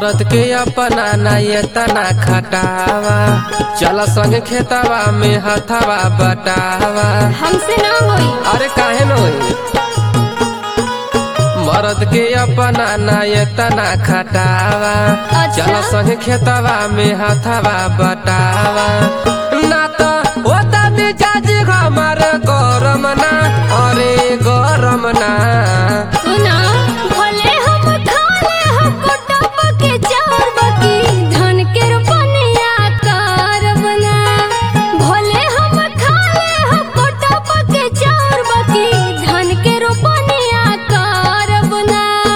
मरद के अपना ना ये तना खटावा, चल संग खेतवा में हथवा बटावा। हमसे ना होई। अरे काहे न होई, मरद के अपना ना ये तना खटावा। अच्छा? चल संग खेतवा में हथवा बटावा। ना तो होता मिजाज हमार गरम ना, अरे गरम ना। सुना भले हम खाले हम कोटप के चार बकी धन के रुपनिया करब ना। भले हम खाले हम कोटप के चार बकी धन के रुपनिया करब ना।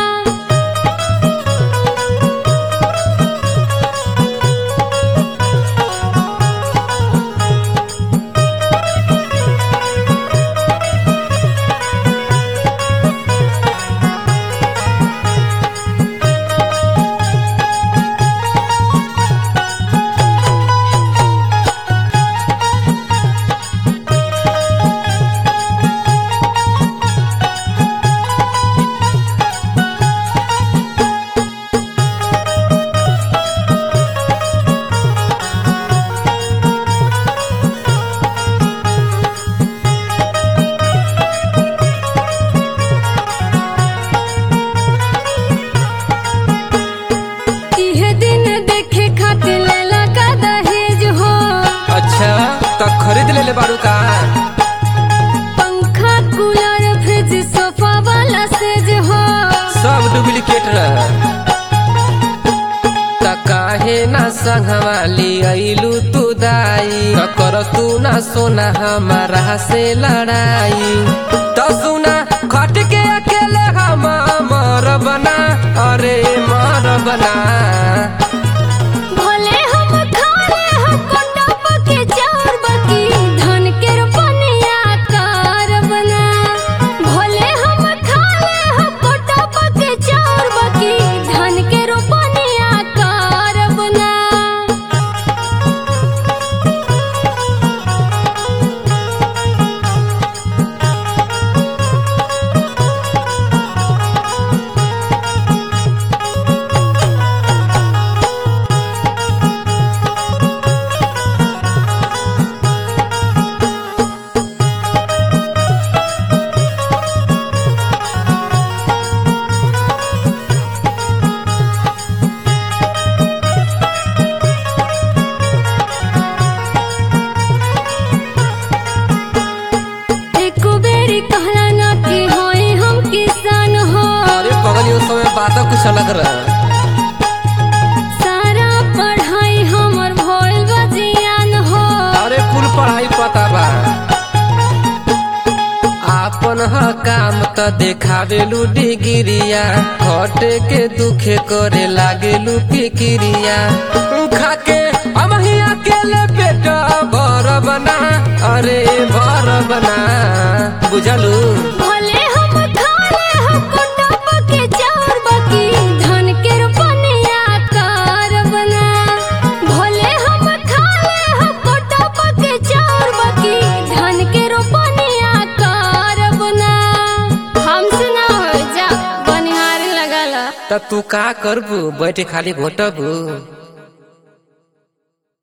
अच्छा तो खरीद ले बारू का? पंखा कूलर फ्रिज सोफा वाला सेज हो सब डुप्लीकेट रह। त काहे ना संगवाली आइलू तू दाई, न कर तू ना सोना हमारा से लड़ाई। तो सुना खट के अकेले हम मर बना, अरे मर बना। भले हम खाले हम कोटप के चार बकी धन के रुपनिया करब ना। भले हम खाले हम कोटप के चार बकी धन के रुपनिया करब ना। कहला ना कि होई हम किसान हो। अरे पगली उस समय बात कुछ अलग रहा। सारा पढ़ाई हमर भइल बा जियान हो। अरे कुल पढ़ाई पता बा, आपन ह काम त देखावेलू डिग्रिया। खटे के दुखे करे लागेलू फिक्रिया। खाके हम ही अकेले पेट भर बना, अरे भर बना। बुझलू भले हम खाले हम कोटप के चार बकी धन के रुपनिया करब ना। भले हम खाले हम कोटप के चार बकी धन के रुपनिया करब ना। हमसे ना हो जा बनिहारी लगाला। त तू का करबू, बैठे खाली घोटबू।